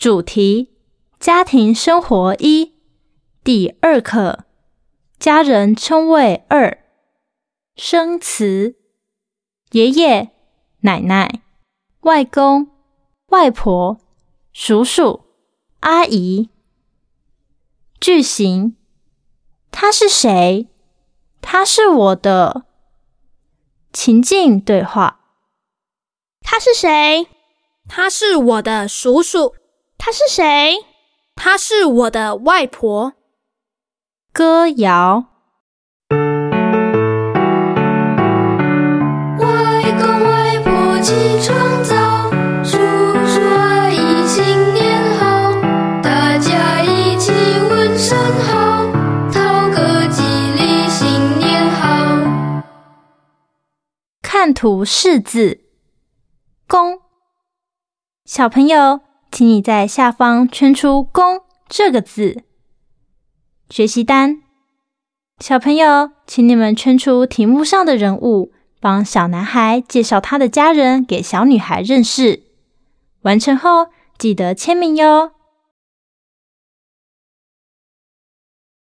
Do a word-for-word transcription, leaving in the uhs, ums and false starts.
主题：家庭生活一，第二课，家人称谓二。生词：爷爷、奶奶、外公、外婆、叔叔、阿姨。句型：他是谁？他是我的。情境对话： 他是谁？他是我的叔叔。他是谁？他是我的外婆。 歌谣： 外公外婆起床早，叔叔阿姨新年好，大家一起问声好，讨个吉利新年好。 看图识字。公，小朋友，请你在下方圈出公这个字。学习单，小朋友，请你们圈出题目上的人物，帮小男孩介绍他的家人给小女孩认识。完成后记得签名哟。